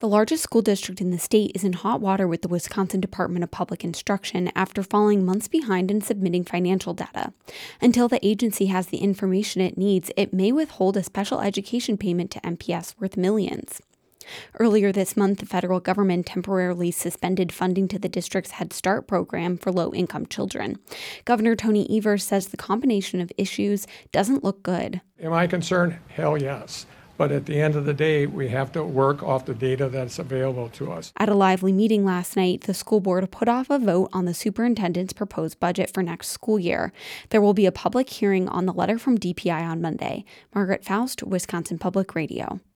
The largest school district in the state is in hot water with the Wisconsin Department of Public Instruction after falling months behind in submitting financial data. Until the agency has the information it needs, it may withhold a special education payment to MPS worth millions. Earlier this month, the federal government temporarily suspended funding to the district's Head Start program for low-income children. Governor Tony Evers says the combination of issues doesn't look good. Am I concerned? Hell yes. But at the end of the day, we have to work off the data that's available to us. At a lively meeting last night, the school board put off a vote on the superintendent's proposed budget for next school year. There will be a public hearing on the letter from DPI on Monday. Margaret Faust, Wisconsin Public Radio.